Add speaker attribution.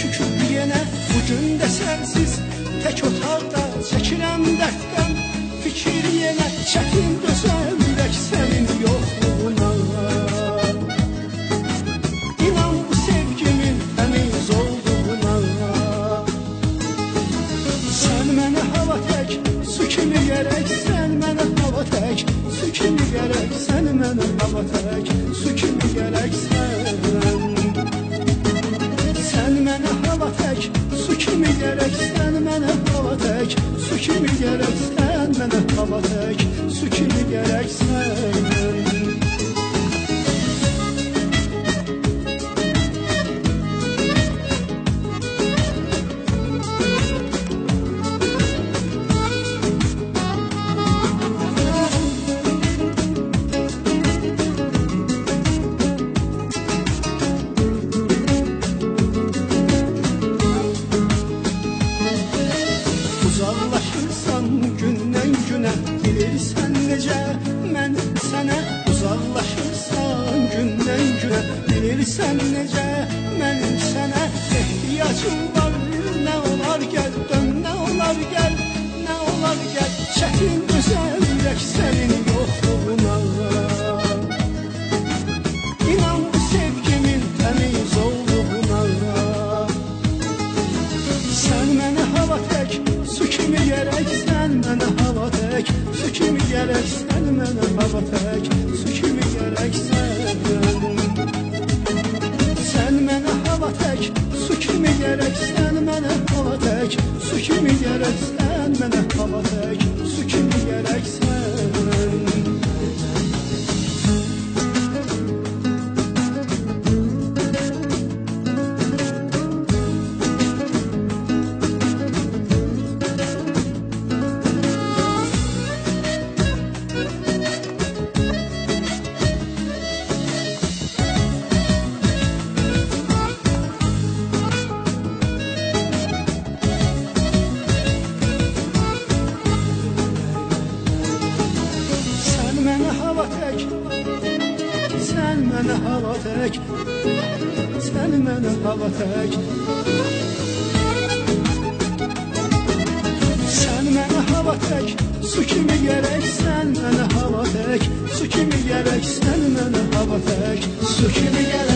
Speaker 1: şükür yenə bu gün də sənsiz tək otaqda çəkirəm dərddən fikir yenə çətin dözələk sənin yoxluğuna. İnan bu sevgimin təmiz olduğuna. Sən mənə hava tək su kimi gərəksən, mənə hava tək su kimi gərəksən, mənə hava tək su kimi gərəksən. Sən mənə hava tək su kimi gərəksən, mənə hava tək su kimi gərəksən, mənə hava tək su kimi gərəksən. Uzaqlaşırsan gündən günə bilirsən necə mən sənə. Uzaqlaşırsan gündən günə bilirsən necə mən sənə. Ehtiyacım var nə olar gəl dön, nə olar gəl, nə olar gəl. Çətin gözəllik sənin yoxluğuna. İnan bu sevgimin təmiz olduğuna. Sən mənə hava tək su kimi gərəksən, mənə hava tək su kimi gərəksən, mənə hava tək su kimi gərəksən. Sən mənə hava tək su kimi gərəksən, mənə hava tək su kimi gərəksən, mənə hava tək su kimi gərəksən. Sən mənə hava tək, sən mənə hava tək. Sən mənə hava tək su kimi gərəksən, mənə hava tək su kimi gərəksən, mənə hava tək su kimi gərəksən.